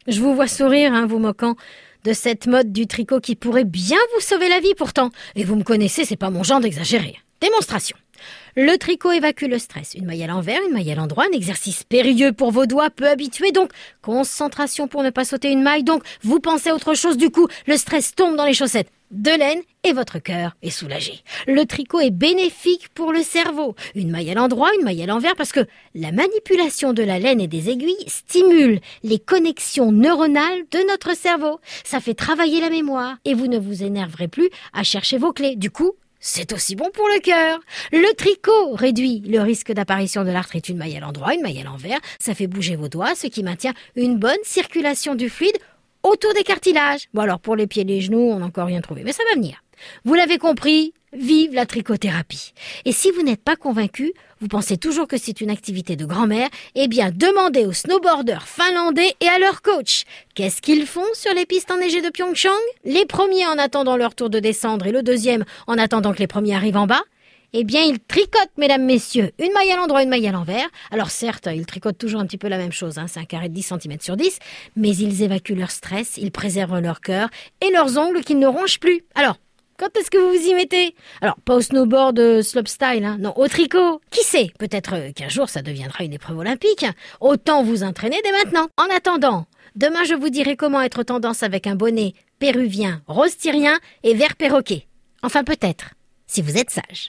Je vous vois sourire, vous moquant de cette mode du tricot qui pourrait bien vous sauver la vie pourtant. Et vous me connaissez, c'est pas mon genre d'exagérer. Démonstration. Le tricot évacue le stress. Une maille à l'envers, une maille à l'endroit, un exercice périlleux pour vos doigts, peu habitués, donc concentration pour ne pas sauter une maille, donc vous pensez à autre chose, du coup, le stress tombe dans les chaussettes de laine et votre cœur est soulagé. Le tricot est bénéfique pour le cerveau. Une maille à l'endroit, une maille à l'envers, parce que la manipulation de la laine et des aiguilles stimule les connexions neuronales de notre cerveau. Ça fait travailler la mémoire et vous ne vous énerverez plus à chercher vos clés. Du coup, c'est aussi bon pour le cœur. Le tricot réduit le risque d'apparition de l'arthrite. Une maille à l'endroit, une maille à l'envers, ça fait bouger vos doigts, ce qui maintient une bonne circulation du fluide autour des cartilages. Bon alors pour les pieds et les genoux, on n'a encore rien trouvé, mais ça va venir. Vous l'avez compris, vive la trichothérapie. Et si vous n'êtes pas convaincu, vous pensez toujours que c'est une activité de grand-mère, eh bien demandez aux snowboarders finlandais et à leur coach. Qu'est-ce qu'ils font sur les pistes enneigées de Pyeongchang? Les premiers en attendant leur tour de descendre et le deuxième en attendant que les premiers arrivent en bas. Eh bien, ils tricotent, mesdames, messieurs, une maille à l'endroit, une maille à l'envers. Alors certes, ils tricotent toujours un petit peu la même chose, c'est un carré de 10 cm sur 10, mais ils évacuent leur stress, ils préservent leur cœur et leurs ongles qu'ils ne rongent plus. Alors, quand est-ce que vous vous y mettez? Alors, pas au snowboard slopestyle, non, au tricot. Qui sait? Peut-être qu'un jour, ça deviendra une épreuve olympique. Autant vous entraîner dès maintenant. En attendant, demain, je vous dirai comment être tendance avec un bonnet péruvien, rose tyrien et vert perroquet. Enfin, peut-être, si vous êtes sage.